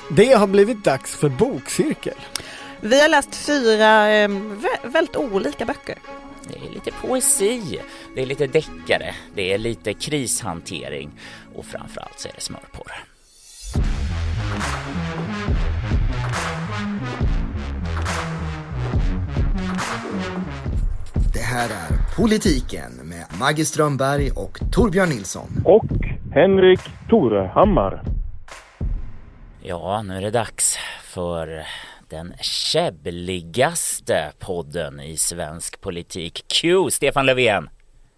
Det har blivit dags för bokcirkel. Vi har läst 4 väldigt olika böcker. Det är lite poesi, det är lite deckare, det är lite krishantering och framförallt så är det smörporr. Det här är Politiken med Maggie Strömberg och Torbjörn Nilsson. Och Henrik Torehammar. Ja, nu är det dags för den käbbligaste podden i svensk politik. Q, Stefan Löfven.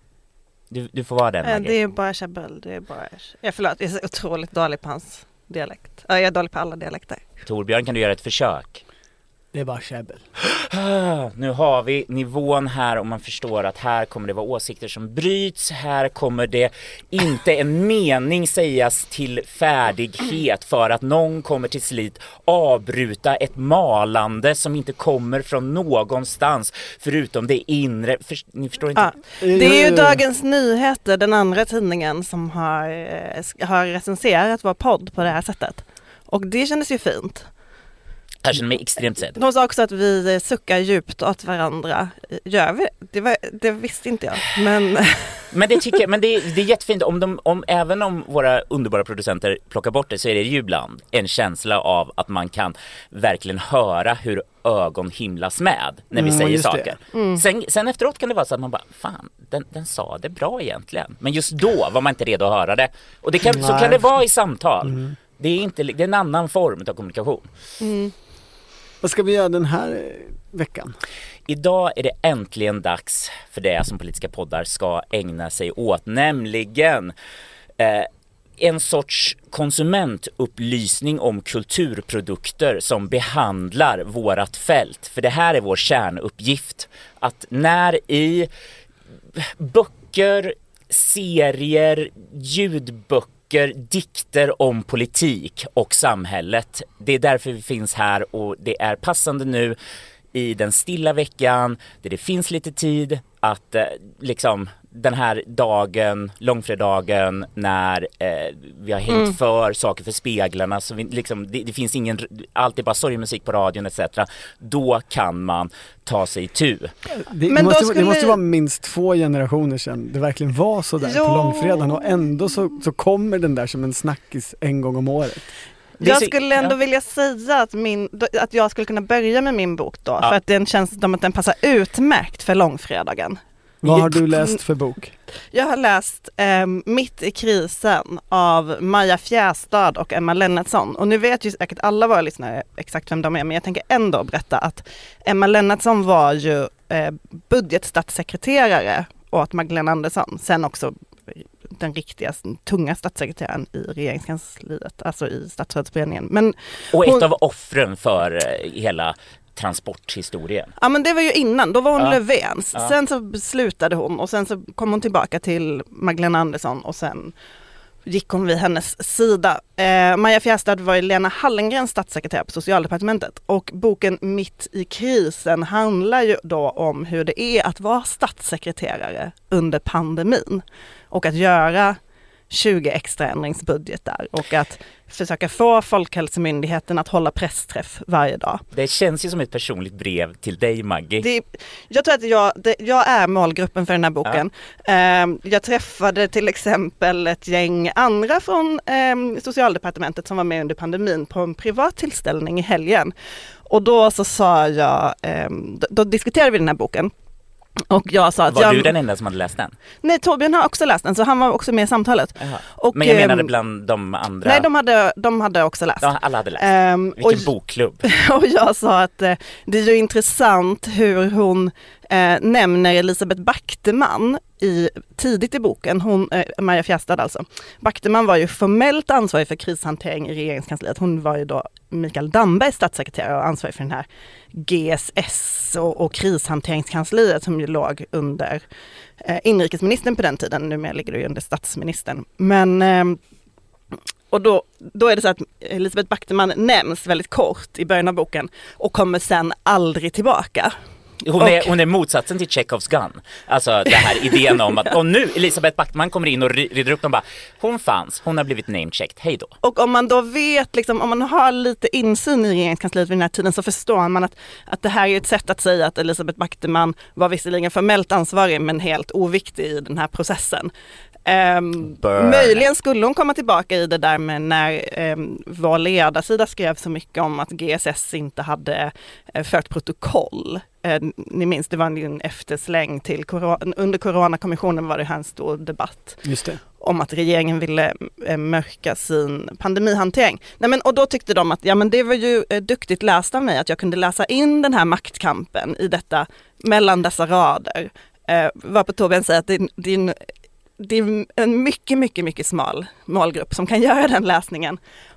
Du får vara den, Maggie. Det är bara käbbel. Förlåt, jag är så otroligt dålig på hans dialekt. Jag är dålig på alla dialekter. Torbjörn, kan du göra ett försök? Det är bara käbbel. Nu har vi nivån här och man förstår att här kommer det vara åsikter som bryts. Här kommer det inte en mening sägas till färdighet för att någon kommer till slut avbryta ett malande som inte kommer från någonstans förutom det inre. Ni förstår inte? Ja, det är ju Dagens Nyheter, den andra tidningen, som har recenserat vår podd på det här sättet. Och det kändes ju fint. Jag känner mig extremt sedd. De sa också att vi suckar djupt åt varandra. Gör vi? Det visste inte jag. Men det är jättefint. Även om våra underbara producenter plockar bort det, så är det ju ibland en känsla av att man kan verkligen höra hur ögon himlas med när vi säger saker. Sen efteråt kan det vara så att man bara, fan, den sa det bra egentligen. Men just då var man inte redo att höra det. Och så kan det vara i samtal. Det är en annan form av kommunikation. Vad ska vi göra den här veckan? Idag är det äntligen dags för det som politiska poddar ska ägna sig åt, nämligen en sorts konsumentupplysning om kulturprodukter som behandlar vårat fält. För det här är vår kärnuppgift. Att när i böcker, serier, ljudböcker, dikter om politik och samhället. Det är därför vi finns här och det är passande nu i den stilla veckan där det finns lite tid att den här dagen, långfredagen, när vi har hängt för saker för speglarna, så det finns allt är bara sorgmusik på radion etc. Då kan man ta sig tur. Det måste vara minst 2 generationer sedan det verkligen var så där på långfredagen, och ändå så kommer den där som en snackis en gång om året. Jag skulle ändå vilja säga att jag skulle kunna börja med min bok då, för att den känns som att den passar utmärkt för långfredagen. Vad har du läst för bok? Jag har läst Mitt i krisen av Maja Fjästad och Emma Lennartsson. Och nu vet ju säkert alla våra lyssnare exakt vem de är, men jag tänker ändå berätta att Emma Lennartsson var ju budgetstatssekreterare åt Magdalena Andersson. Sen också den riktiga tunga statssekreteraren i regeringskansliet, alltså i statsrådsberedningen. Och ett av offren för hela transporthistorien. Ja, men det var ju innan. Då var hon Löfvens. Sen så slutade hon och sen så kom hon tillbaka till Magdalena Andersson och sen gick hon vid hennes sida. Maja Fjästad var ju Lena Hallengrens statssekreterare på Socialdepartementet, och boken Mitt i krisen handlar ju då om hur det är att vara statssekreterare under pandemin och att göra 20 extra ändringsbudgetar och att försöka få Folkhälsomyndigheten att hålla pressträff varje dag. Det känns ju som ett personligt brev till dig, Maggie. Jag tror att jag är målgruppen för den här boken. Jag träffade till exempel ett gäng andra från Socialdepartementet som var med under pandemin på en privat tillställning i helgen. Och då så sa jag, då diskuterade vi den här boken. Och jag sa att var du den enda som hade läst den? Nej, Torbjörn har också läst den, så han var också med i samtalet. Och, men jag menade bland de andra. Nej, de hade också läst. Ja, alla hade läst. Vilken bokklubb. Och jag sa att det är ju intressant hur hon nämner Elisabeth Backteman tidigt i boken. Maja Fjästad alltså. Backteman var ju formellt ansvarig för krishantering i regeringskansliet. Hon var ju då Mikael Dambergs statssekreterare och ansvarig för den här GSS och krishanteringskansliet som ju låg under inrikesministern på den tiden. Numera ligger det ju under statsministern. Men och då är det så att Elisabeth Backteman nämns väldigt kort i början av boken och kommer sen aldrig tillbaka. Hon är motsatsen till Chekhovs gun. Alltså det här idén om att nu Elisabeth Backman kommer in och rider upp dem bara. Hon har blivit namechecked, hej då. Och om man då vet, liksom, om man har lite insyn i regeringskansliet vid den här tiden, så förstår man att det här är ett sätt att säga att Elisabeth Backman var visserligen formellt ansvarig men helt oviktig i den här processen. Möjligen skulle hon komma tillbaka i det där med när vår ledarsida skrev så mycket om att GSS inte hade fört protokoll. Ni minns, det var en eftersläng till under coronakommissionen var det här en stor debatt. Just det. Om att regeringen ville mörka sin pandemihantering. Och då tyckte de att det var ju duktigt läst av mig att jag kunde läsa in den här maktkampen i detta mellan dessa rader. Var på Torbjörn säger att det är en mycket, mycket, mycket smal målgrupp som kan göra den läsningen.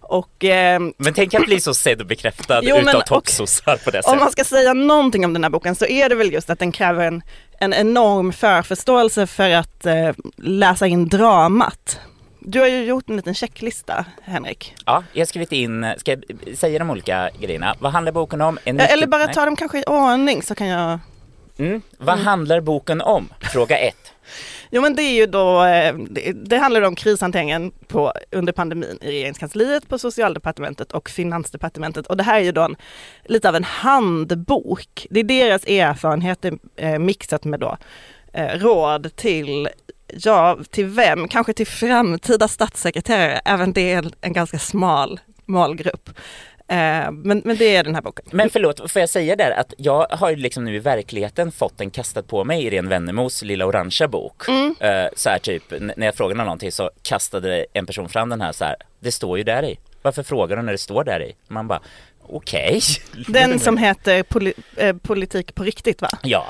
Men tänk att bli så sedd och bekräftad utav toppsossar på det sättet. Om man ska säga någonting om den här boken så är det väl just att den kräver en enorm förförståelse för att läsa in dramat. Du har ju gjort en liten checklista, Henrik. Ja, jag har skrivit in, ska jag säga de olika grejerna? Vad handlar boken om? Eller bara ta dem kanske i ordning så kan jag... Vad handlar boken om? Fråga 1. Jo, men det är ju då, det handlar om krishanteringen under pandemin i regeringskansliet, på socialdepartementet och finansdepartementet. Och det här är ju då lite av en handbok. Det är deras erfarenheter mixat med då råd till vem? Kanske till framtida statssekreterare. Även det är en ganska smal målgrupp. Men det är den här boken. Men förlåt, får jag säga där att jag har ju liksom nu i verkligheten fått den kastat på mig i Irene Wennemos lilla orangea bok. Så här typ, när jag frågade någonting så kastade en person fram den här så här, det står ju där i. Varför frågar du när det står där i? Man bara, okej. Den som heter Politik på riktigt, va? Ja.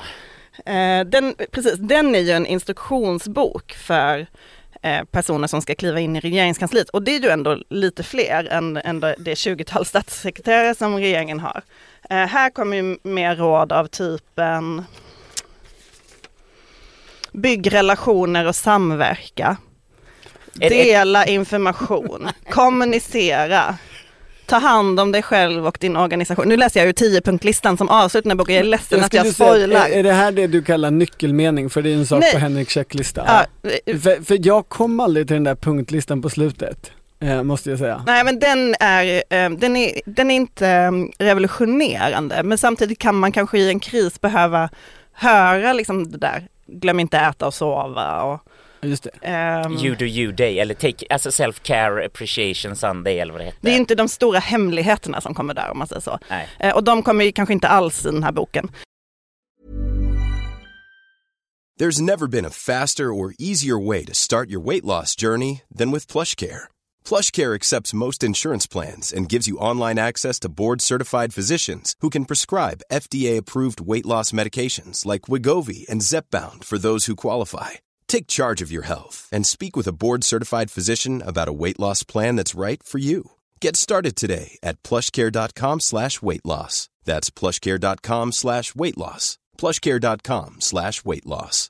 Den är ju en instruktionsbok för personer som ska kliva in i regeringskansliet. Och det är ju ändå lite fler än det 20-tal statssekreterare som regeringen har. Här kommer ju mer råd av typen byggrelationer och samverka. Dela information. Kommunicera. Ta hand om dig själv och din organisation. Nu läser jag ju 10-punktlistan som avslutar den här boken. Jag är ledsen att jag spoilar. Är det här det du kallar nyckelmening? För det är en sak på Henriks checklista. Ja. För jag kom aldrig till den där punktlistan på slutet. Måste jag säga. Nej, men den är inte revolutionerande. Men samtidigt kan man kanske i en kris behöva höra liksom det där. Glöm inte äta och sova och... Just det. You do you day eller alltså self-care appreciation Sunday eller vad det heter. Det är inte de stora hemligheterna som kommer där om man säger så. Och de kommer ju kanske inte alls i den här boken. There's never been a faster or easier way to start your weight loss journey than with PlushCare. PlushCare accepts most insurance plans and gives you online access to board-certified physicians who can prescribe FDA-approved weight loss medications like Wegovy and Zepbound for those who qualify. Take charge of your health and speak with a board-certified physician about a weight loss plan that's right for you. Get started today at plushcare.com/weightloss. That's plushcare.com/weightloss. plushcare.com/weightloss.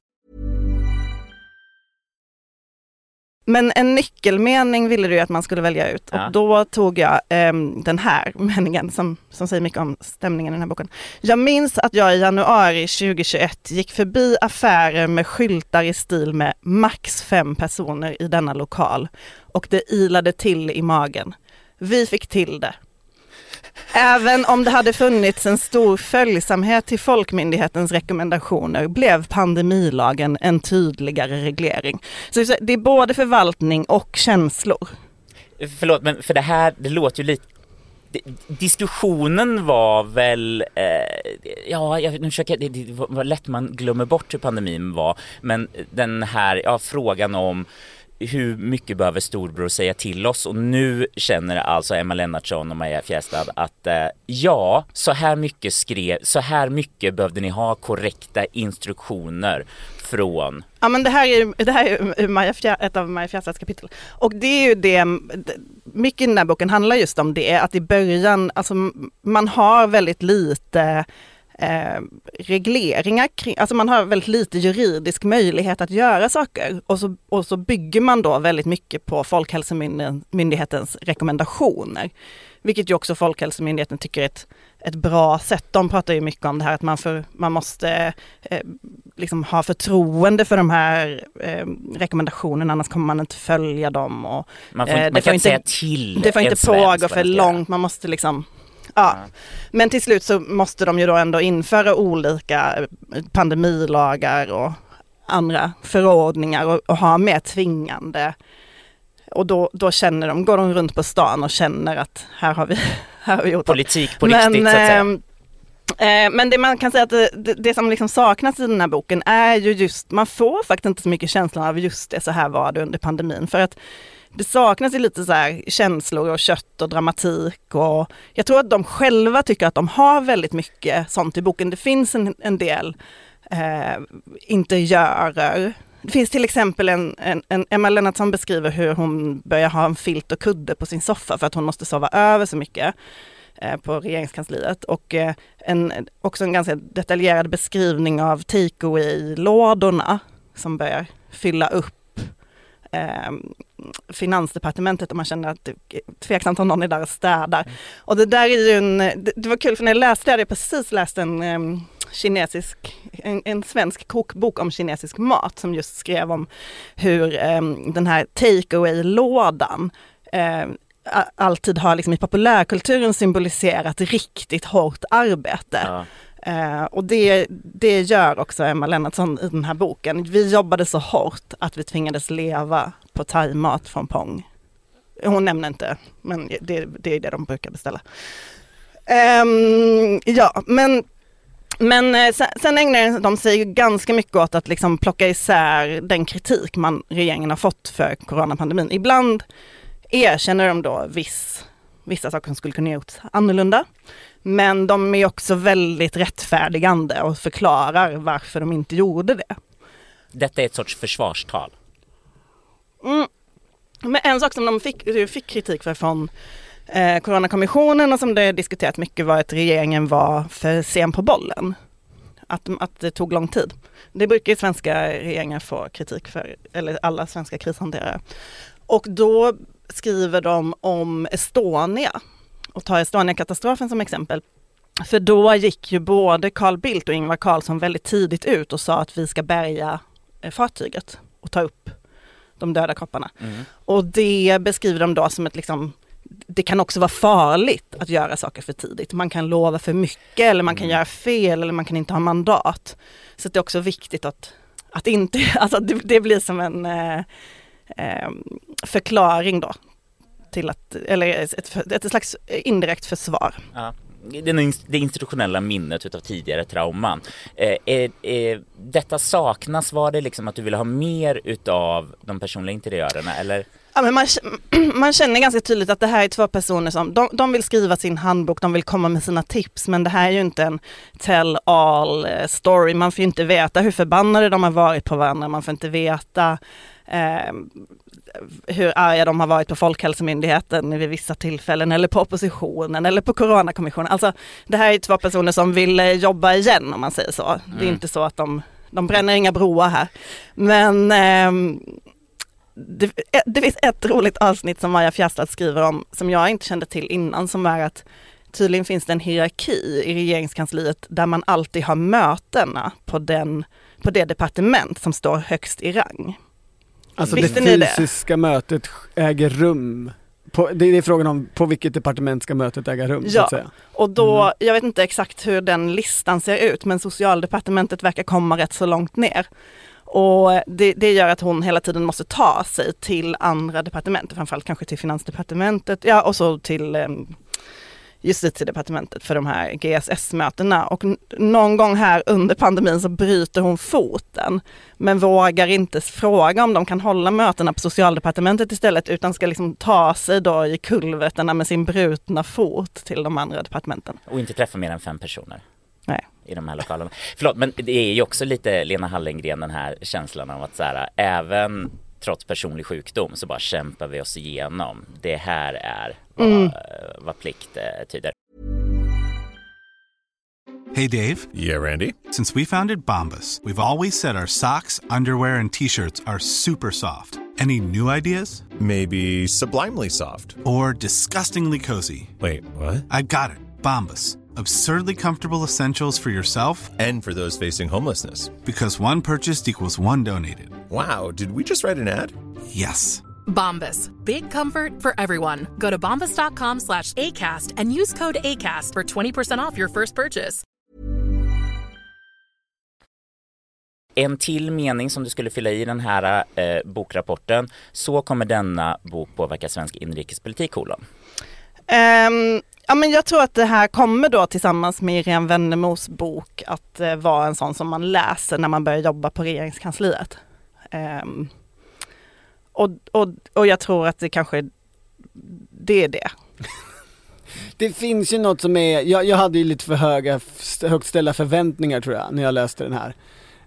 Men en nyckelmening ville du att man skulle välja ut. Och då tog jag den här meningen som säger mycket om stämningen i den här boken. Jag minns att jag i januari 2021 gick förbi affärer med skyltar i stil med max 5 personer i denna lokal. Och det ilade till i magen. Vi fick till det. Även om det hade funnits en stor följsamhet till Folkmyndighetens rekommendationer blev pandemilagen en tydligare reglering. Så det är både förvaltning och känslor. Förlåt, men för det låter ju lite... Diskussionen var väl... nu försöker det var lätt man glömmer bort hur pandemin var. Men den här frågan om... hur mycket behöver storbror säga till oss? Och nu känner alltså Emma Lennartsson och Maja Fjästad att så här mycket behövde ni ha korrekta instruktioner från... Ja, men det här är ett av Maja Fjästads kapitel. Och det är ju det, mycket i den här boken handlar just om det, att i början, alltså man har väldigt lite regleringar kring, alltså man har väldigt lite juridisk möjlighet att göra saker och så bygger man då väldigt mycket på Folkhälsomyndighetens rekommendationer, vilket ju också Folkhälsomyndigheten tycker är ett bra sätt. De pratar ju mycket om det här att man måste liksom ha förtroende för de här rekommendationerna, annars kommer man inte följa dem. Och, man kan inte säga till. Det får inte pågå för långt, man måste liksom... Ja, men till slut så måste de ju då ändå införa olika pandemilagar och andra förordningar och ha mer tvingande. Och då går de runt på stan och känner att här har vi gjort politik på riktigt, så att säga. Men det man kan säga att det som liksom saknas i den här boken är ju just, man får faktiskt inte så mycket känslan av just det, så här var det under pandemin, för att det saknas ju lite så här känslor och kött och dramatik, och jag tror att de själva tycker att de har väldigt mycket sånt i boken. Det finns en del interiörer. Det finns till exempel en Emma Lennartsson beskriver hur hon börjar ha en filt och kudde på sin soffa för att hon måste sova över så mycket på regeringskansliet, och också en ganska detaljerad beskrivning av takeaway-lådorna som börjar fylla upp Finansdepartementet, och man känner att det är tveksamt om någon är där och städar. Och det där är ju det var kul, för när jag läste det, hade jag precis läst en svensk kokbok om kinesisk mat som just skrev om hur den här takeaway-lådan alltid har liksom i populärkulturen symboliserat riktigt hårt arbete. Ja. Och det gör också Emma Lennartsson i den här boken. Vi jobbade så hårt att vi tvingades leva på thaimat från Pong. Hon nämner inte, men det är det de brukar beställa. Men sen ägnar de sig ganska mycket åt att liksom plocka isär den kritik regeringen har fått för coronapandemin. Ibland erkänner de då vissa saker som skulle kunna gjorts annorlunda. Men de är också väldigt rättfärdigande och förklarar varför de inte gjorde det. Detta är ett sorts försvarstal. Men en sak som de fick kritik för från Coronakommissionen, och som det diskuterat mycket, var att regeringen var för sen på bollen. Att det tog lång tid. Det brukar ju svenska regeringar få kritik för, eller alla svenska krishanterare. Och då skriver de om Estonia och tar Estonia-katastrofen som exempel. För då gick ju både Carl Bildt och Ingvar Carlsson väldigt tidigt ut och sa att vi ska bärga fartyget och ta upp de döda kropparna. Och det beskriver de då som ett liksom, det kan också vara farligt att göra saker för tidigt. Man kan lova för mycket, eller man kan göra fel, eller man kan inte ha mandat. Så det är också viktigt att inte, alltså det blir som en förklaring då till att, eller ett slags indirekt försvar. Ja. Det institutionella minnet utav tidigare trauman. Detta saknas, var det liksom att du ville ha mer utav de personliga interiörerna, eller? Ja, men man känner ganska tydligt att det här är två personer som de vill skriva sin handbok, de vill komma med sina tips, men det här är ju inte en tell all story. Man får ju inte veta hur förbannade de har varit på varandra, man får inte veta hur arga de har varit på Folkhälsomyndigheten vid vissa tillfällen, eller på oppositionen, eller på Coronakommissionen. Alltså det här är två personer som vill jobba igen, om man säger så. Det är inte så att de bränner inga broar här. Men det finns ett roligt avsnitt som Maja Fjastad skriver om, som jag inte kände till innan, som är att tydligen finns det en hierarki i regeringskansliet där man alltid har mötena på det departement som står högst i rang. Alltså visste det fysiska mötet äger rum. Det är frågan om på vilket departement ska mötet äga rum, så att säga. Och då, jag vet inte exakt hur den listan ser ut, men socialdepartementet verkar komma rätt så långt ner. Och det gör att hon hela tiden måste ta sig till andra departement, framförallt kanske till Finansdepartementet, ja, och så till Justitiedepartementet för de här GSS-mötena. Och någon gång här under pandemin så bryter hon foten, men vågar inte fråga om de kan hålla mötena på Socialdepartementet istället, utan ska liksom ta sig då i kulverterna med sin brutna fot till de andra departementen. Och inte träffa mer än 5 personer. Nej. I de här lokalerna. Förlåt, men det är ju också lite Lena Hallengren, den här känslan av att så här, även trots personlig sjukdom så bara kämpar vi oss igenom. Det här är vad plikt tyder. Hey, Dave. Yeah, Randy. Since we founded Bombas, we've always said our socks, underwear, and T-shirts are super soft. Any new ideas? Maybe sublimely soft. Or disgustingly cozy. Wait, what? I got it. Bombas. Absurdly comfortable essentials for yourself and for those facing homelessness. Because one purchased equals one donated. Wow, did we just write an ad? Yes. Bombas. Big comfort for everyone. Go to bombas.com/ACAST and use code ACAST for 20% off your first purchase. En till mening som du skulle fylla i den här bokrapporten. Så kommer denna bok påverka svensk inrikespolitik, kolon. Ja, men jag tror att det här kommer då tillsammans med Irene Wennemos bok att vara en sån som man läser när man börjar jobba på regeringskansliet. Och jag tror att det kanske det är det. Det finns ju något som är, jag hade ju lite för högt ställda förväntningar tror jag när jag läste den här.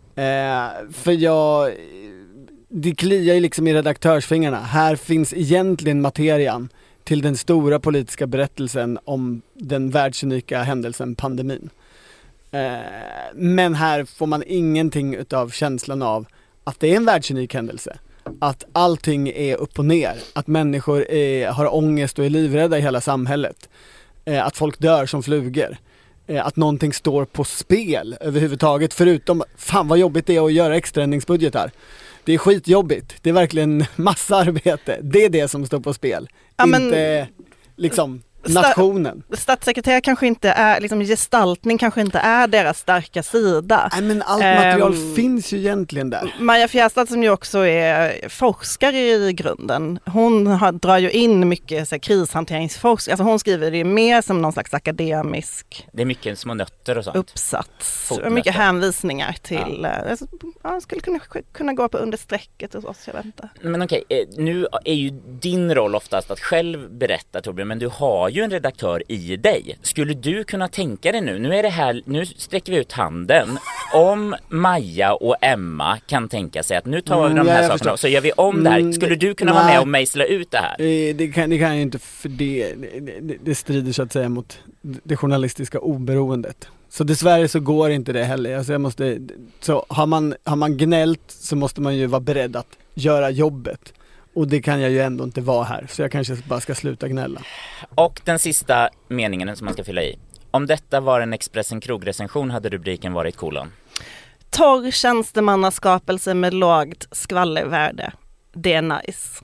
För det kliar ju liksom i redaktörsfingrarna. Här finns egentligen materian till den stora politiska berättelsen om den världsunika händelsen pandemin. Men här får man ingenting utav känslan av att det är en världsunik händelse. Att allting är upp och ner. Att människor har ångest och är livrädda i hela samhället. Att folk dör som flugor. Att någonting står på spel överhuvudtaget. Förutom, fan vad jobbigt det är att göra extraändringsbudgetar. Det är skitjobbigt. Det är verkligen massa arbete. Det är det som står på spel. Ja, inte liksom nationen. Statssekreterare kanske inte är, liksom gestaltning kanske inte är deras starka sida. Nej, men allt material finns ju egentligen där. Maja Fjärstad som ju också är forskare i grunden, hon drar ju in mycket så här, krishanteringsforskning. Alltså hon skriver det mer som någon slags akademisk. Det är mycket små nötter och sånt. Uppsats. Och mycket hänvisningar till, skulle kunna gå på understrecket hos oss, jag vet inte. Men okej, nu är ju din roll oftast att själv berätta, Torbjörn, men du har ju en redaktör i dig. Skulle du kunna tänka dig nu sträcker vi ut handen, om Maja och Emma kan tänka sig att nu tar vi de här sakerna och så gör vi om det här. Skulle du kunna vara med och mejsla ut det här? Det kan jag ju inte, för det strider så att säga mot det journalistiska oberoendet. Så dessvärre så går inte det heller. Alltså så har man gnällt så måste man ju vara beredd att göra jobbet. Och det kan jag ju ändå inte vara här. Så jag kanske bara ska sluta gnälla. Och den sista meningen som man ska fylla i. Om detta var en Expressen krogrecension hade rubriken varit kolon. Torr tjänstemannaskapelse med lågt skvallervärde. Det är nice.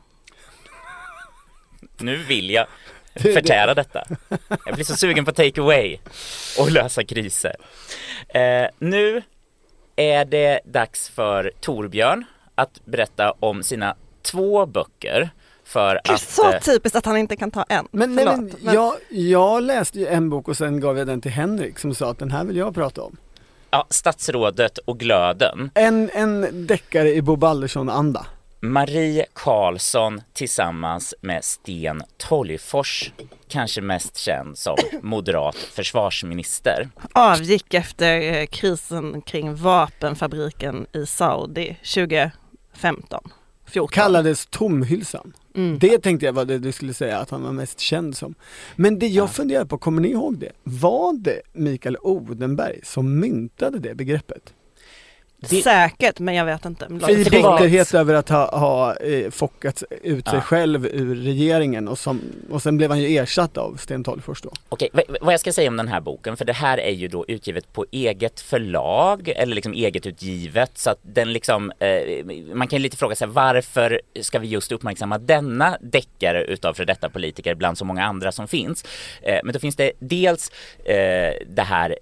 Nu vill jag förtära detta. Jag blir så sugen på take away och lösa kriser. Nu är det dags för Torbjörn att berätta om sina 2 böcker. För att, så typiskt att han inte kan ta en. Men jag läste ju en bok och sen gav jag den till Henrik som sa att den här vill jag prata om. Ja, Statsrådet och glöden. En deckare i Bo Baldersson-anda. Marie Karlsson tillsammans med Sten Tolgfors, kanske mest känd som moderat försvarsminister. Avgick efter krisen kring vapenfabriken i Saudi 2015. 14. Kallades tomhylsan. Det tänkte jag var det du skulle säga att han var mest känd som. Men det jag funderar på, kommer ni ihåg det? Var det Mikael Odenberg som myntade det begreppet? Säkert, men jag vet inte. I bitterhet över att ha fockat ut sig själv ur regeringen och sen blev han ju ersatt av Sten Tolgfors då. Okej, vad jag ska säga om den här boken, för det här är ju då utgivet på eget förlag eller liksom eget utgivet, så att den liksom man kan lite fråga sig varför ska vi just uppmärksamma denna deckare utav för detta politiker bland så många andra som finns. Men då finns det dels det här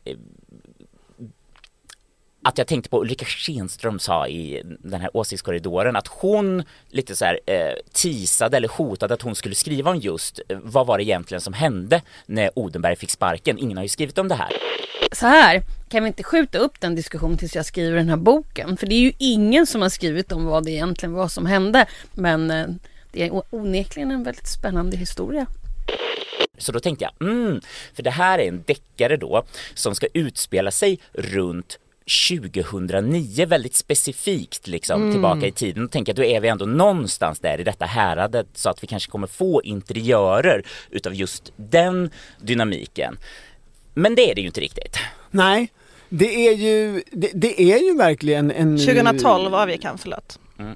att jag tänkte på Ulrika Schenström sa i den här åsiktskorridoren att hon lite så här teasade eller hotade att hon skulle skriva om just vad var det egentligen som hände när Odenberg fick sparken. Ingen har ju skrivit om det här. Så här, kan vi inte skjuta upp den diskussionen tills jag skriver den här boken? För det är ju ingen som har skrivit om vad det egentligen var som hände. Men det är onekligen en väldigt spännande historia. Så då tänkte jag, för det här är en deckare då som ska utspela sig runt 2009 väldigt specifikt liksom tillbaka i tiden, och tänker att då är vi ändå någonstans där i detta häradet så att vi kanske kommer få interiörer utav just den dynamiken. Men det är det ju inte riktigt. Nej, det är ju verkligen en... 2012 avgick han, förlåt.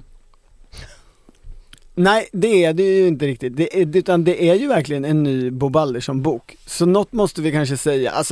Nej, det är det ju inte riktigt. Utan det är ju verkligen en ny Bo Baldersson-bok. Så något måste vi kanske säga. Alltså,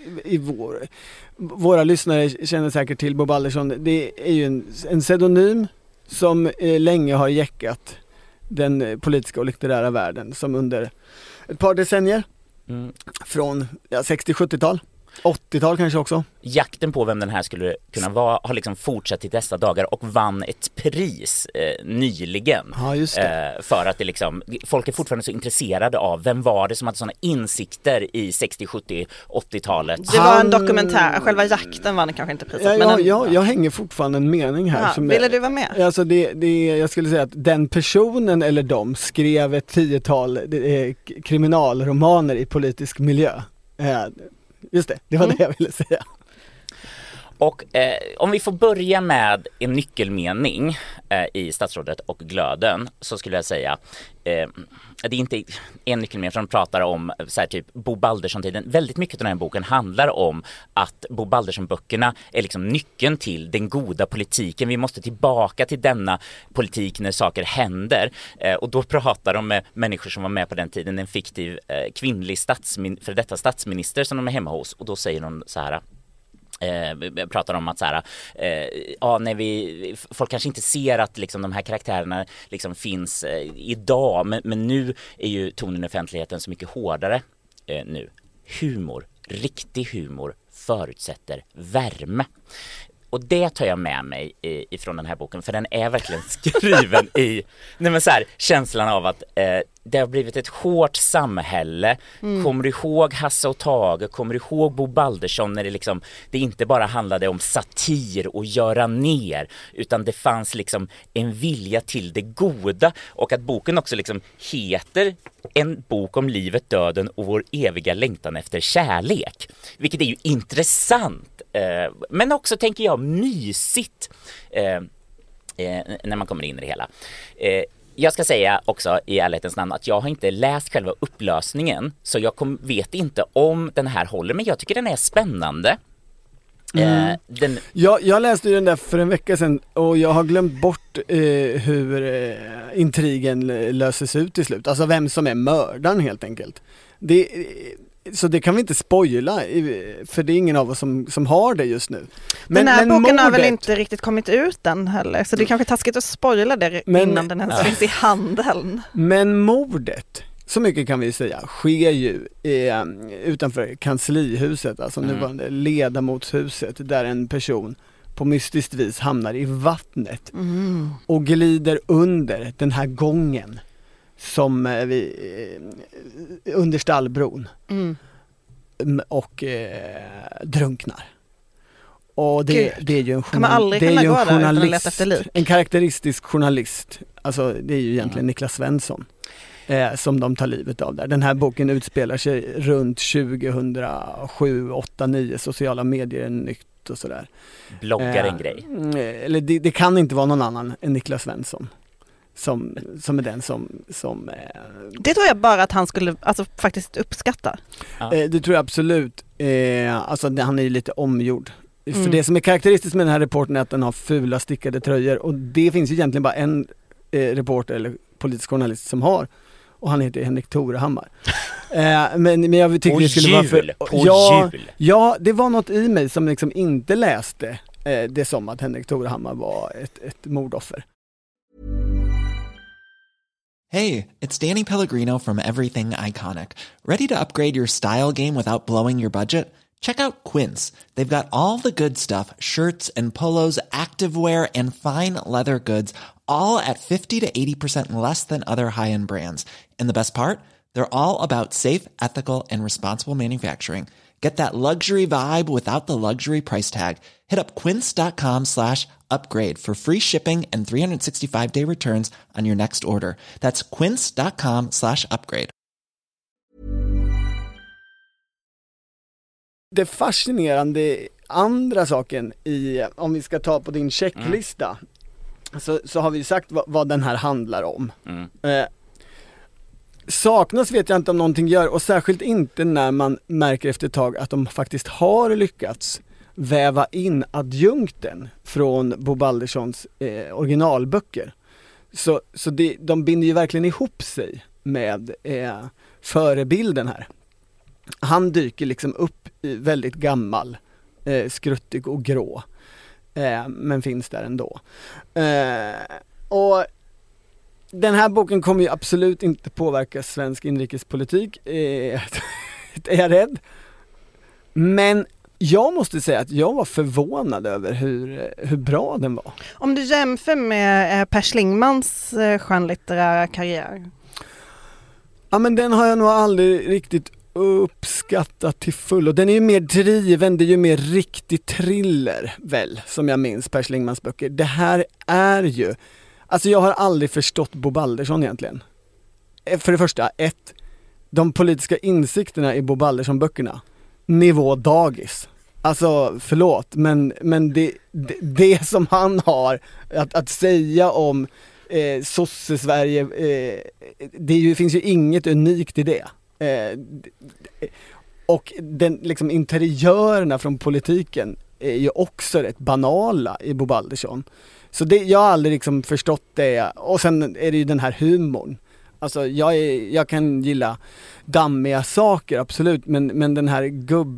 våra lyssnare känner säkert till Bo Baldersson. Det är ju en pseudonym som länge har jäckat den politiska och litterära världen. Som under ett par decennier, från 60-70-tal. 80-tal kanske också. Jakten på vem den här skulle kunna vara har liksom fortsatt i dessa dagar och vann ett pris nyligen. Ja, just det. För att det liksom, folk är fortfarande så intresserade av vem var det som hade sådana insikter i 60, 70, 80-talet. Det var en dokumentär, själva jakten vann kanske inte priset. Jag hänger fortfarande en mening här. Ja, ville du vara med? Alltså jag skulle säga att den personen eller de skrev ett 10-tal kriminalromaner i politisk miljö. Just det var det jag ville säga. Och om vi får börja med en nyckelmening i Statsrådet och glöden, så skulle jag säga det är inte en nyckelmening som pratar om så här, typ Bo Baldersson-tiden. Väldigt mycket av den här boken handlar om att Bo Baldersson-böckerna är liksom nyckeln till den goda politiken. Vi måste tillbaka till denna politik när saker händer. Och då pratar de med människor som var med på den tiden, en fiktiv kvinnlig för detta statsminister som de är hemma hos. Och då säger de så här... pratar om att så här, folk kanske inte ser att liksom, de här karaktärerna liksom, finns idag, men nu är ju tonen i offentligheten så mycket hårdare nu. Riktig humor förutsätter värme. Och det tar jag med mig ifrån den här boken, för den är verkligen skriven i känslan av att det har blivit ett hårt samhälle. Kommer du ihåg Hasse och Tage? Kommer du ihåg Bo Baldersson när det inte bara handlade om satir och göra ner, utan det fanns liksom en vilja till det goda, och att boken också liksom heter En bok om livet, döden och vår eviga längtan efter kärlek. Vilket är ju intressant, men också tänker jag mysigt när man kommer in i det hela. Jag ska säga också i ärlighetens namn att jag har inte läst själva upplösningen, så jag vet inte om den här håller, men jag tycker den är spännande. Jag läste ju den där för en vecka sedan och jag har glömt bort hur intrigen löses ut till slut. Alltså vem som är mördaren helt enkelt. Så det kan vi inte spoila, för det är ingen av oss som har det just nu. Den här boken har väl inte riktigt kommit ut än heller, så det är kanske taskigt att spoila det innan den ens finns i handeln. Men mordet, så mycket kan vi säga, sker ju utanför kanslihuset, alltså nuvarande ledamotshuset, där en person på mystiskt vis hamnar i vattnet och glider under den här gången som under Stallbron och drunknar. Och det är ju en karaktäristisk journalist. Alltså det är ju egentligen Niklas Svensson som de tar livet av där. Den här boken utspelar sig runt 2007, 8, 9, sociala medier är nytt och sådär. Bloggar en grej. Eller det kan inte vara någon annan än Niklas Svensson. Som är den som det tror jag bara att han skulle faktiskt uppskatta. Det tror jag absolut. Alltså han är ju lite omgjord. För det som är karaktäristiskt med den här reporten är att den har fula stickade tröjor, och det finns ju egentligen bara en reporter eller politisk journalist som har, och han heter Henrik Torehammar. Men jag tycker det skulle vara ja, det var något i mig som liksom inte läste det som att Henrik Torehammar var ett mordoffer. Hey, it's Danny Pellegrino from Everything Iconic. Ready to upgrade your style game without blowing your budget? Check out Quince. They've got all the good stuff, shirts and polos, activewear and fine leather goods, all at 50 to 80% less than other high-end brands. And the best part? They're all about safe, ethical and responsible manufacturing. Get that luxury vibe without the luxury price tag. Hit up quince.com/upgrade for free shipping and 365-day returns on your next order. That's quince.com/upgrade. Det fascinerande andra saken om vi ska ta på din checklista, så har vi sagt vad den här handlar om. saknas vet jag inte om någonting gör, och särskilt inte när man märker efter ett tag att de faktiskt har lyckats väva in adjunkten från Bo Balderssons originalböcker. Så de binder ju verkligen ihop sig med förebilden här. Han dyker liksom upp i väldigt gammal, skruttig och grå, men finns där ändå. Och den här boken kommer ju absolut inte påverka svensk inrikespolitik, är jag rädd. Men jag måste säga att jag var förvånad över hur bra den var. Om du jämför med Per Schlingmanns skönlitterära karriär? Ja, men den har jag nog aldrig riktigt uppskattat till full. Och den är ju mer driven, det är ju mer riktig thriller väl, som jag minns Per Schlingmans böcker. Det här är ju, alltså jag har aldrig förstått Bo Baldersson egentligen. För det första, de politiska insikterna i Bo Baldersson-böckerna, nivå dagis. Alltså förlåt, men det som han har att säga om sosse-Sverige, det finns ju inget unikt i det. Och den liksom interiörerna från politiken är ju också rätt banala i Bo Baldersson. Så jag har aldrig liksom förstått det. Och sen är det ju den här humorn. Alltså jag kan gilla dammiga saker, absolut, men den här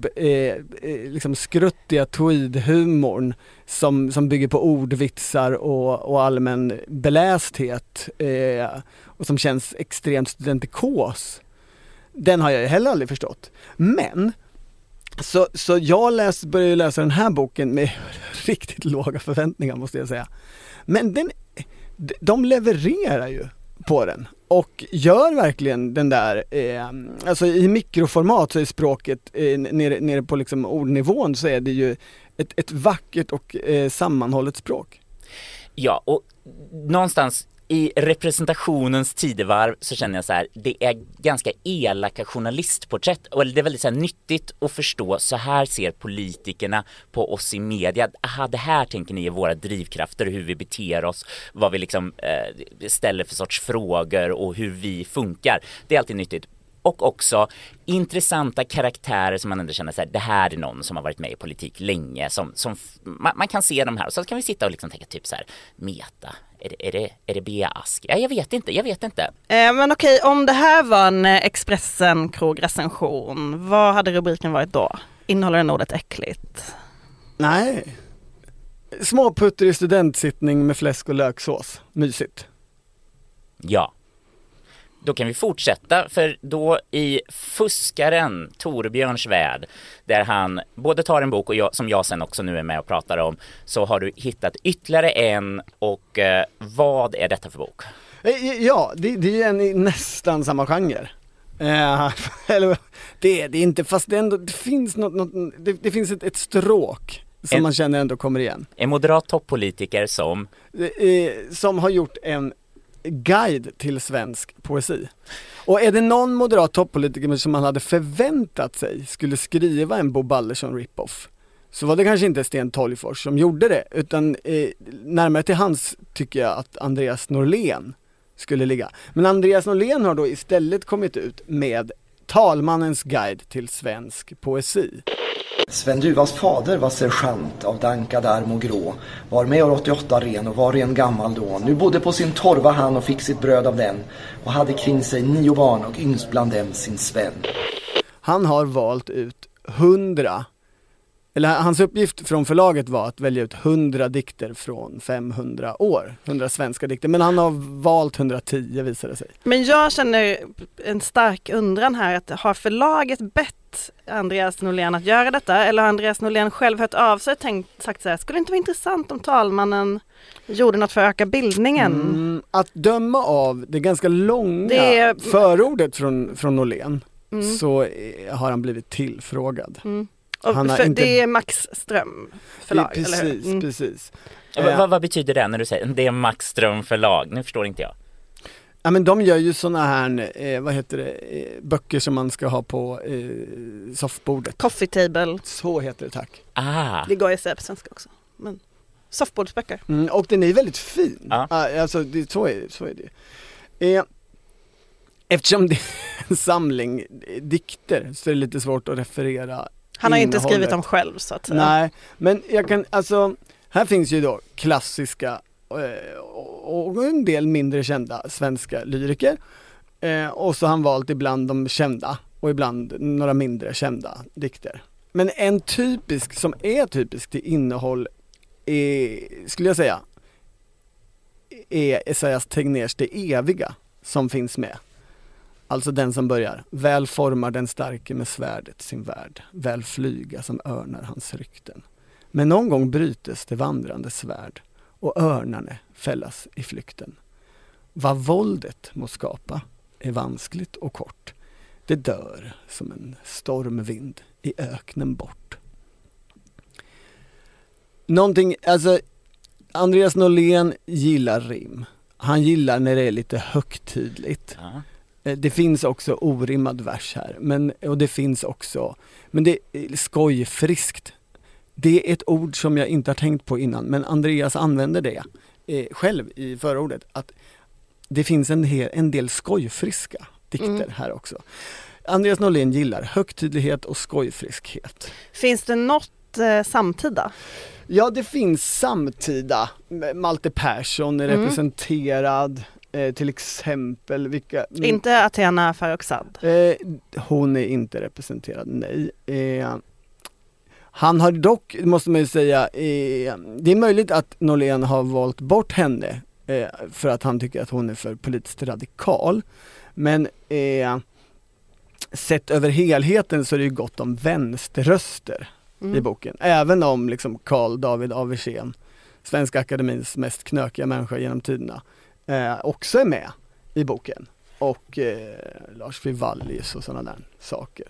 liksom skruttiga tweed-humorn som bygger på ordvitsar och allmän belästhet och som känns extremt studentikos, den har jag heller aldrig förstått. Men så jag började läsa den här boken med riktigt låga förväntningar, måste jag säga. Men de levererar ju på den och gör verkligen den där, alltså i mikroformat så är språket nere på liksom ordnivån, så är det ju ett vackert och sammanhållet språk. Ja, och någonstans i representationens tidevarv så känner jag så här, det är ganska elaka journalistporträtt, och det är väldigt så här nyttigt att förstå, så här ser politikerna på oss i media. Aha, det här tänker ni är våra drivkrafter, hur vi beter oss, vad vi liksom ställer för sorts frågor och hur vi funkar. Det är alltid nyttigt. Och också intressanta karaktärer som man ändå känner så här, det här är någon som har varit med i politik länge, som man kan se de här, och så kan vi sitta och liksom tänka typ så här, meta, är det Bea Ask? Ja, jag vet inte. Men okej, om det här var en Expressen-krogrecension, vad hade rubriken varit då? Innehåller den ordet äckligt? Nej. Småputter i studentsittning med fläsk och löksås. Mysigt. Ja. Då kan vi fortsätta, för då i Fuskaren, Torbjörns värld, där han både tar en bok och som jag sen också nu är med och pratar om, så har du hittat ytterligare en, och vad är detta för bok? Ja, det är en i nästan samma genre. Eller, det är inte, fast det finns det finns ett stråk som man känner ändå kommer igen. En moderat toppolitiker som har gjort en guide till svensk poesi. Och är det någon moderat toppolitiker som man hade förväntat sig skulle skriva en Bo Baldersson rip-off, så var det kanske inte Sten Tolgfors som gjorde det, utan närmare till hans tycker jag att Andreas Norlén skulle ligga. Men Andreas Norlén har då istället kommit ut med Talmannens guide till svensk poesi. Sven Duvas fader var sergeant av dankad arm och grå, var med år 88 ren och var ren gammal då. Nu bodde på sin torva han och fick sitt bröd av den, och hade kring sig 9 barn och yngst bland dem sin Sven. Han har valt ut 100, eller hans uppgift från förlaget var att välja ut 100 dikter från 500 år, 100 svenska dikter, men han har valt 110 visade sig. Men jag känner en stark undran här, att har förlaget bett Andreas Norlén att göra detta, eller har Andreas Norlén själv hört av sig och sagt så här, skulle det inte vara intressant om talmannen gjorde något för att öka bildningen? Att döma av det ganska långa förordet från Norlén, så har han blivit tillfrågad. Det är Max Ström förlag, precis, eller hur? Precis. Vad betyder det när du säger det är Max Ström förlag? Nu förstår inte jag. Ja, men de gör ju såna här böcker som man ska ha på soffbordet. Coffee table. Så heter det, tack. Det går ju att säga på svenska också. Men soffbordsböcker. Och den är väldigt fin. Ja. Alltså så är det. Eftersom det är en samling dikter så är det lite svårt att referera. Han har ju inte skrivit dem själv så att säga. Nej, men här finns ju då klassiska och en del mindre kända svenska lyriker. Och så har han valt ibland de kända och ibland några mindre kända dikter. Men en typisk som är typisk till innehåll är, skulle jag säga, är Esaias Tegnérs Det eviga som finns med. Alltså den som börjar: väl formar den starke med svärdet sin värld, väl flyga som örnar hans rykten. Men någon gång brytes det vandrande svärd och örnarna fällas i flykten. Vad våldet må skapa är vanskligt och kort. Det dör som en stormvind i öknen bort. Andreas Norlén gillar rim. Han gillar när det är lite högtidligt. Det finns också orimmad vers här, men det är skojfriskt. Det är ett ord som jag inte har tänkt på innan, men Andreas använder det själv i förordet, att det finns en del skojfriska dikter här också. Andreas Norlén gillar högtidlighet och skojfriskhet. Finns det något samtida? Ja, det finns samtida. Malte Persson är representerad. Till exempel inte Athena Farrokhzad. Hon är inte representerad, nej. Han har dock, måste man ju säga, det är möjligt att Norlén har valt bort henne för att han tycker att hon är för politiskt radikal. Men sett över helheten så är det ju gott om vänsterröster i boken. Även om liksom Carl David Aversen, Svenska Akademins mest knökiga människa genom tiderna, också är med i boken. Och Lars Fivallius och sådana där saker.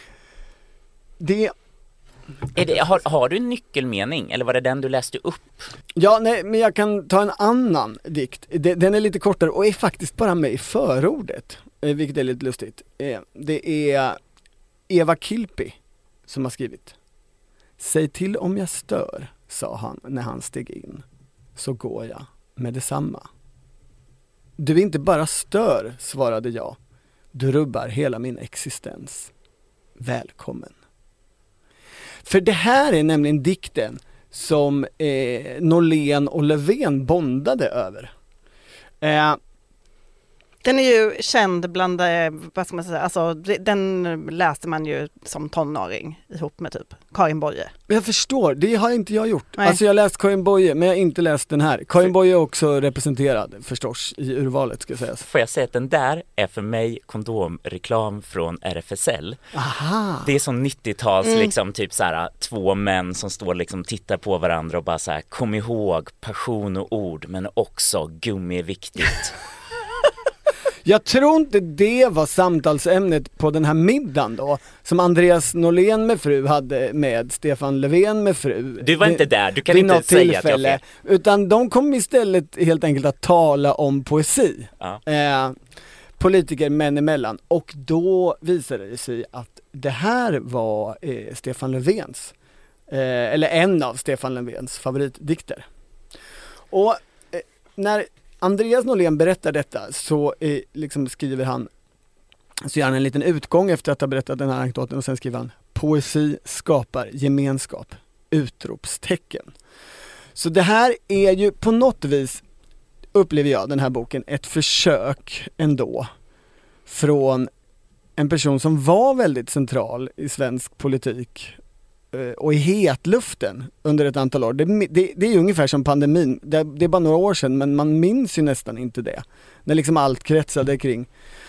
Har du en nyckelmening eller var det den du läste upp? Ja, nej, men jag kan ta en annan dikt. Den är lite kortare och är faktiskt bara med i förordet, vilket är lite lustigt. Det är Eva Kilpi som har skrivit. Säg till om jag stör, sa han när han steg in. Så går jag med detsamma. Du inte bara stör, svarade jag. Du rubbar hela min existens. Välkommen. För det här är nämligen dikten som Norlén och Löfven bondade över. Den är ju känd bland, vad ska man säga, alltså den läste man ju som tonåring ihop med typ Karin Boye. Jag förstår, det har inte jag gjort. Nej. Alltså jag har läst Karin Boye, men jag har inte läst den här. Karin Boye är också representerad förstås i urvalet, ska sägas. Får jag säga att den där är för mig kondomreklam från RFSL. Aha. Det är som 90-tals liksom typ så här, två män som står liksom tittar på varandra och bara så här: kom ihåg passion och ord, men också gummi är viktigt. Jag tror inte det var samtalsämnet på den här middagen då, som Andreas Norlén med fru hade med Stefan Löfven med fru. Du var inte där, du kan inte säga att jag fel. Utan de kom istället helt enkelt att tala om poesi. Ja. Politiker män emellan. Och då visade det sig att det här var Stefan Löfvens, eller en av Stefan Löfvens favoritdikter. Och när Andreas Norlén berättar detta så liksom skriver han, så gör han en liten utgång efter att ha berättat den här anekdoten och sen skriver han: poesi skapar gemenskap, utropstecken. Så det här är ju på något vis, upplever jag den här boken, ett försök ändå från en person som var väldigt central i svensk politik och i hetluften under ett antal år. Det är ju ungefär som pandemin. Det är bara några år sedan, men man minns ju nästan inte det. När liksom allt kretsade kring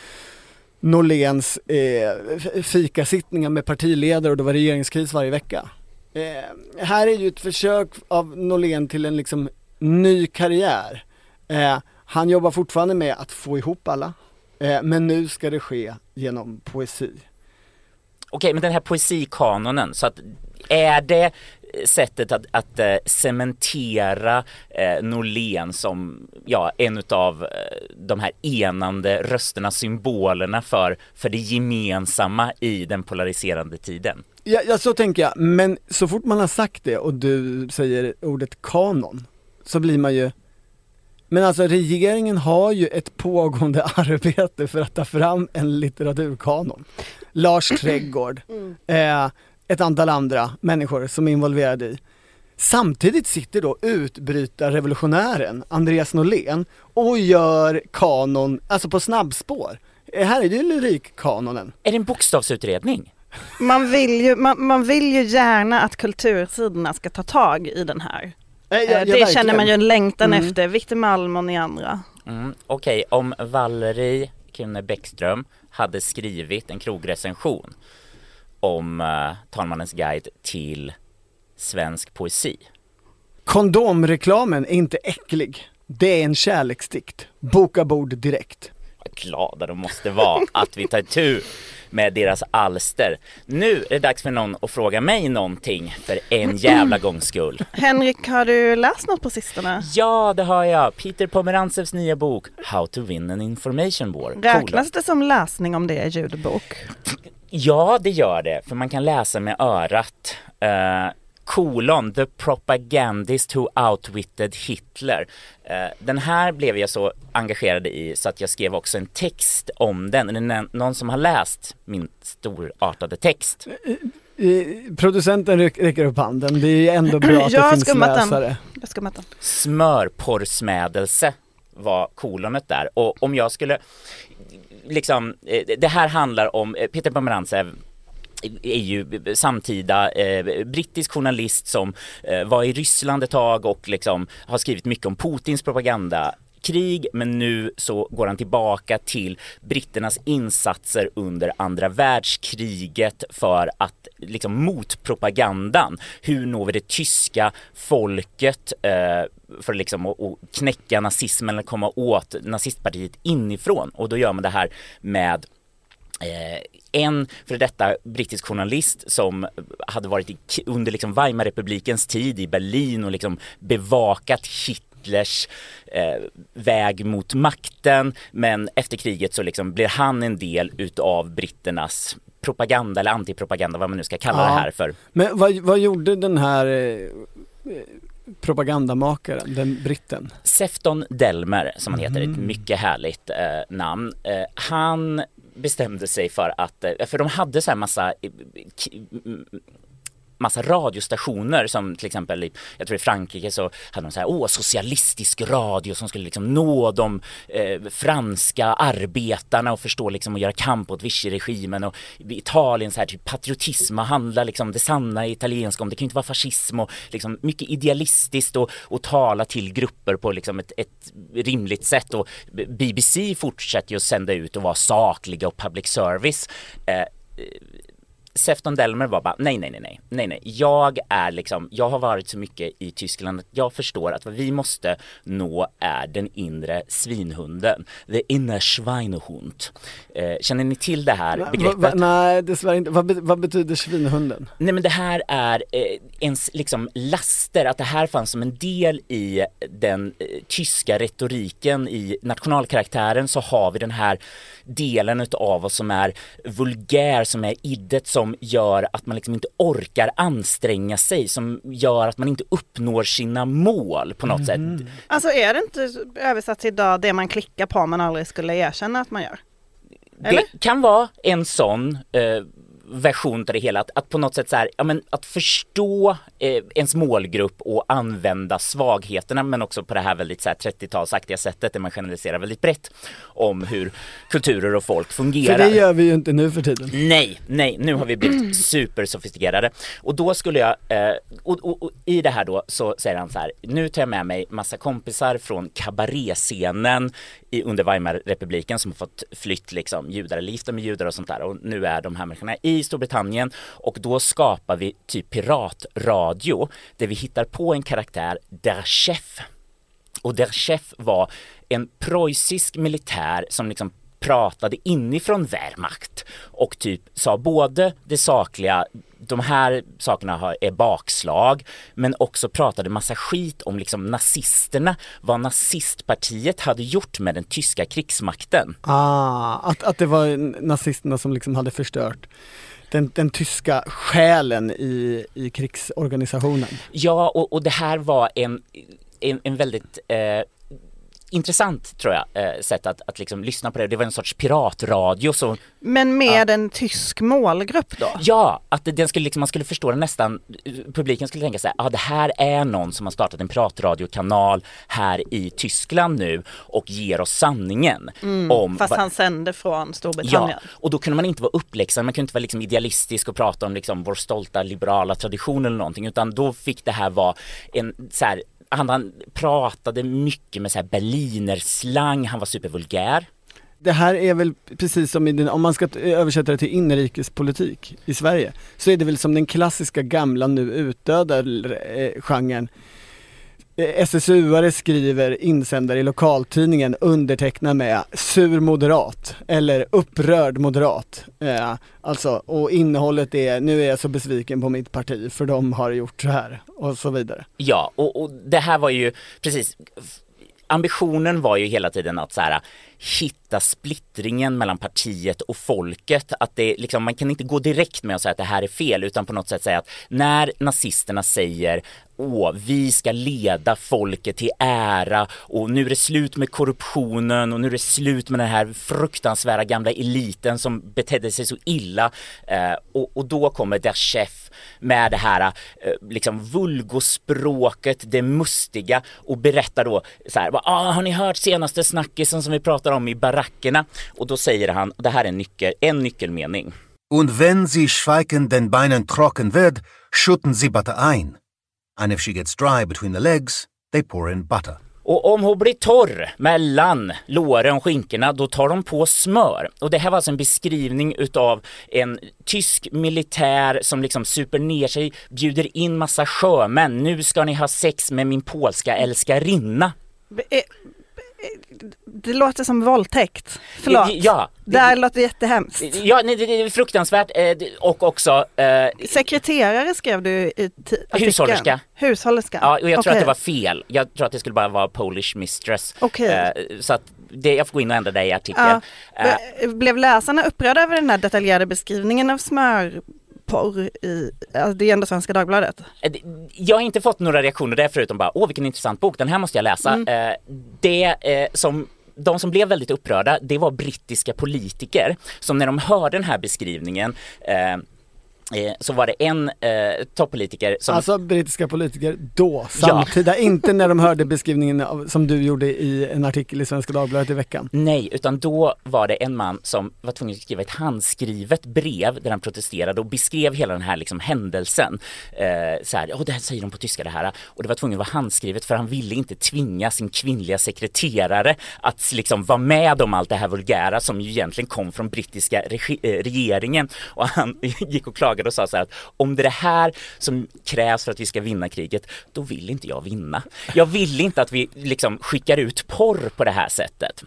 Norléns fikasittningar med partiledare och det var regeringskris varje vecka. Här är ju ett försök av Norlén till en liksom ny karriär. Han jobbar fortfarande med att få ihop alla, men nu ska det ske genom poesi. Okej, men den här poesikanonen, så att är det sättet att cementera Norlén som en av de här enande rösterna, symbolerna för det gemensamma i den polariserande tiden? Ja, så tänker jag. Men så fort man har sagt det och du säger ordet kanon så blir man ju, Men alltså regeringen har ju ett pågående arbete för att ta fram en litteraturkanon. Lars Trädgård, ett antal andra människor som är involverade i. Samtidigt sitter då utbrytarrevolutionären Andreas Norlén och gör kanon, alltså på snabbspår. Här är det lyrikkanonen. Är det en bokstavsutredning? Man vill ju gärna att kultursidorna ska ta tag i den här. Det känner man ju en längtan efter. Victor Malm och ni andra. Okej, om Valerie Kune Bäckström hade skrivit en krogrecension om talmannens guide till svensk poesi. Kondomreklamen är inte äcklig. Det är en kärleksdikt. Boka bord direkt. Vad glada de måste vara att vi tar tur med deras alster. Nu är det dags för någon att fråga mig någonting för en jävla gångs skull. Henrik, har du läst något på sistone? Ja, det har jag. Peter Pomerantsevs nya bok How to win an information war. Räknas det som läsning om det är ljudbok? Ja, det gör det. För man kan läsa med örat. The propagandist who outwitted Hitler. Den här blev jag så engagerad i så att jag skrev också en text om den. Är det någon som har läst min storartade text? Producenten räcker upp handen. Det är ändå bra att det finns läsare. Jag ska mäta. Smörporrsmädelse var kolonet där. Och om jag skulle liksom, det här handlar om Peter Pomerantsev är ju samtida brittisk journalist som var i Ryssland ett tag och liksom har skrivit mycket om Putins propagandakrig, men nu så går han tillbaka till britternas insatser under andra världskriget för att liksom motpropagandan. Hur når vi det tyska folket för liksom att knäcka nazismen eller komma åt nazistpartiet inifrån, och då gör man det här med en för detta brittisk journalist som hade varit under liksom Weimarrepublikens tid i Berlin och liksom bevakat Hitlers väg mot makten, men efter kriget så liksom blir han en del utav britternas propaganda eller antipropaganda, vad man nu ska kalla det här för. Men vad gjorde den här propagandamakaren, den britten? Sefton Delmer, som han heter, ett mycket härligt namn. Han bestämde sig för att, för de hade så här massa radiostationer som till exempel, jag tror i Frankrike så hade de så här socialistisk radio som skulle liksom nå de franska arbetarna och förstå liksom och göra kamp åt Vichy-regimen, och i Italien så här typ patriotism handlar liksom det sanna italienska om, det kan inte vara fascism, och liksom mycket idealistiskt och tala till grupper på liksom ett rimligt sätt, och BBC fortsätter ju att sända ut och vara sakliga och public service. Sefton Delmer var bara nej. Jag har varit så mycket i Tyskland att jag förstår att vad vi måste nå är den inre svinhunden. The inner Schweinehund. Känner ni till det här begreppet? Nej, dessvärre inte. Vad betyder svinhunden? Nej, men det här är ens liksom laster, att det här fanns som en del i den tyska retoriken, i nationalkaraktären så har vi den här delen av oss som är vulgär, som är iddet, som gör att man liksom inte orkar anstränga sig, som gör att man inte uppnår sina mål på något sätt. Alltså är det inte översatt till idag det man klickar på man aldrig skulle erkänna att man gör? Eller? Det kan vara en sån version av det hela, att på något sätt så här, ja, men att förstå ens målgrupp och använda svagheterna, men också på det här väldigt så här 30-talsaktiga sättet där man generaliserar väldigt brett om hur kulturer och folk fungerar. För det gör vi ju inte nu för tiden. Nej, nu har vi blivit supersofistikerade. Och då skulle jag och i det här då så säger han så här: nu tar jag med mig massa kompisar från kabaretscenen under Weimarrepubliken som har fått flytt liksom judar eller gifta med judar och sånt där, och nu är de här människorna i Storbritannien, och då skapar vi typ piratradio där vi hittar på en karaktär, Der Chef. Och Der Chef var en preussisk militär som liksom pratade inifrån Wehrmacht och typ sa både det sakliga, de här sakerna är bakslag, men också pratade massa skit om liksom nazisterna, vad nazistpartiet hade gjort med den tyska krigsmakten. Att det var nazisterna som liksom hade förstört den tyska själen i krigsorganisationen. Ja, och det här var en väldigt intressant tror jag sätt att liksom lyssna på det. Det var en sorts piratradio. Så, men med en tysk målgrupp då? Ja, att den skulle liksom, man skulle förstå det nästan, publiken skulle tänka sig, det här är någon som har startat en pratradiokanal här i Tyskland nu och ger oss sanningen. Om fast han sänder från Storbritannien. Ja, och då kunde man inte vara uppläxad, man kunde inte vara liksom idealistisk och prata om liksom vår stolta liberala tradition eller någonting, utan då fick det här vara en så här, han pratade mycket med så här berlinerslang, han var supervulgär. Det här är väl precis som om man ska översätta det till inrikespolitik i Sverige, så är det väl som den klassiska gamla nu utdöda genren. SSU-are skriver insändare i lokaltidningen, undertecknar med sur moderat eller upprörd moderat. Alltså, och innehållet är, nu är jag så besviken på mitt parti för de har gjort så här och så vidare. Ja, och det här var ju precis, ambitionen var ju hela tiden att så här, hitta splittringen mellan partiet och folket, att det liksom, man kan inte gå direkt med och säga att det här är fel, utan på något sätt säga att när nazisterna säger vi ska leda folket till ära och nu är det slut med korruptionen och nu är det slut med den här fruktansvärda gamla eliten som betedde sig så illa, och då kommer der Chef med det här liksom vulgospråket, det mustiga, och berättar då så här, har ni hört senaste snackisen som vi pratar om i barackerna? Och då säger han, det här är en nyckelmening. Und wenn sie schweigen den Beinen trocken wird, schütten sie Butter ein. And if she gets dry between the legs, they pour in butter. Och om hon blir torr mellan låren och skinkorna, då tar de på smör. Och det här var alltså en beskrivning utav en tysk militär som liksom super ner sig, bjuder in massa sjömän. Nu ska ni ha sex med min polska älskarinna. Det låter som våldtäkt. Förlåt. Ja. Det här låter jättehemskt. Ja, det är fruktansvärt. Och också... sekreterare skrev du i artikeln. Hushållerska. Ja, och jag tror att det var fel. Jag tror att det skulle bara vara Polish mistress. Så att jag får gå in och ändra det i artikeln. Blev läsarna upprörda över den här detaljerade beskrivningen av smörporr i det är ändå Svenska Dagbladet? Jag har inte fått några reaktioner där förutom bara, vilken intressant bok, den här måste jag läsa. De som blev väldigt upprörda, det var brittiska politiker som när de hörde den här beskrivningen så var det en toppolitiker som... Alltså brittiska politiker då, samtida, inte när de hörde beskrivningen som du gjorde i en artikel i Svenska Dagbladet i veckan. Nej, utan då var det en man som var tvungen att skriva ett handskrivet brev där han protesterade och beskrev hela den här liksom händelsen. Så här, det här säger de på tyska det här. Och det var tvungen att vara handskrivet för han ville inte tvinga sin kvinnliga sekreterare att liksom vara med om allt det här vulgära som ju egentligen kom från brittiska regeringen. Och han gick och klagade och sa så här att om det är det här som krävs för att vi ska vinna kriget, då vill inte jag vinna. Jag vill inte att vi liksom skickar ut porr på det här sättet.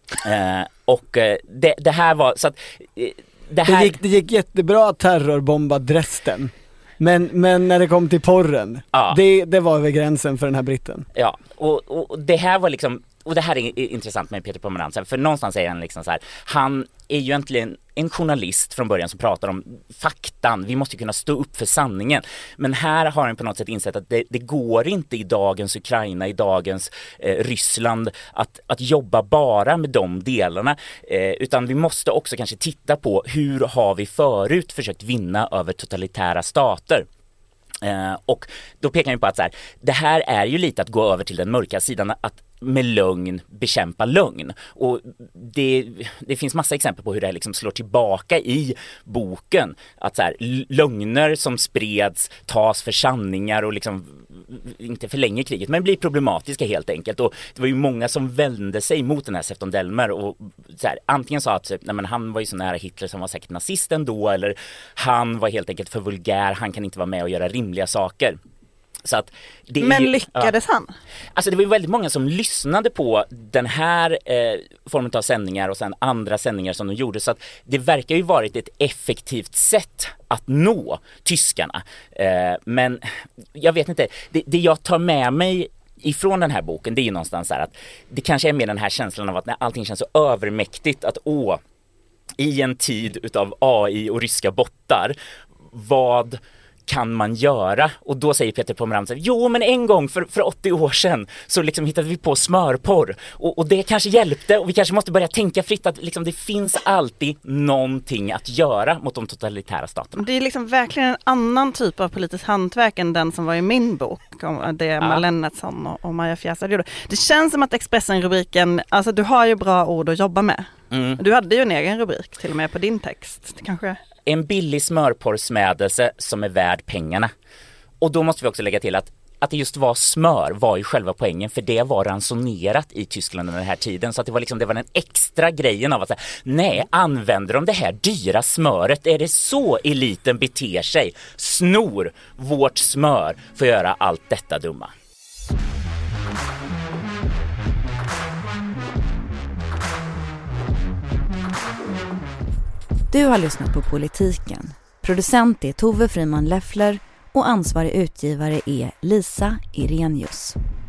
Det här var så att det gick jättebra att terrorbomba Dresden. Men när det kom till porren, det var över gränsen för den här britten. Ja, och det här var liksom, och det här är intressant med Peter Pomerantz, för någonstans är han liksom så här, han är ju egentligen en journalist från början som pratar om faktan, vi måste kunna stå upp för sanningen, men här har han på något sätt insett att det går inte i dagens Ukraina, i dagens Ryssland att jobba bara med de delarna, utan vi måste också kanske titta på hur har vi förut försökt vinna över totalitära stater. Och då pekar han på att så här, det här är ju lite att gå över till den mörka sidan, att med lögn bekämpa lögn. Och det finns massa exempel på hur det här liksom slår tillbaka i boken. Att så här, lögner som spreds tas för sanningar och liksom inte förlänger kriget, men blir problematiska helt enkelt. Och det var ju många som vände sig mot den här Sefton Delmer och så här, antingen sa att nej, men han var ju så nära Hitler som var säkert nazist ändå, eller han var helt enkelt för vulgär, han kan inte vara med och göra rimliga saker. Så att men lyckades han? Alltså det var ju väldigt många som lyssnade på den här formen av sändningar och sen andra sändningar som de gjorde, så att det verkar ju varit ett effektivt sätt att nå tyskarna. Men jag vet inte, det jag tar med mig ifrån den här boken, det är ju någonstans så här att det kanske är mer den här känslan av att när allting känns så övermäktigt, att i en tid utav AI och ryska bottar, vad kan man göra? Och då säger Peter Pomerantsev, jo men en gång för 80 år sedan så liksom hittade vi på smörporr och det kanske hjälpte och vi kanske måste börja tänka fritt att liksom det finns alltid någonting att göra mot de totalitära staterna. Det är liksom verkligen en annan typ av politisk hantverk än den som var i min bok om det Malin Lennartsson och Maja Fjästad gjorde. Det känns som att Expressen-rubriken, alltså du har ju bra ord att jobba med. Du hade ju en egen rubrik till och med på din text, kanske. En billig smörporrsmädelse som är värd pengarna. Och då måste vi också lägga till att det just var smör var ju själva poängen, för det var ransonerat i Tyskland under den här tiden, så att det var den extra grejen av att säga, nej, använder de det här dyra smöret, är det så eliten beter sig, snor vårt smör för att göra allt detta dumma. Du har lyssnat på Politiken. Producent är Tove Friman Leffler och ansvarig utgivare är Lisa Irenius.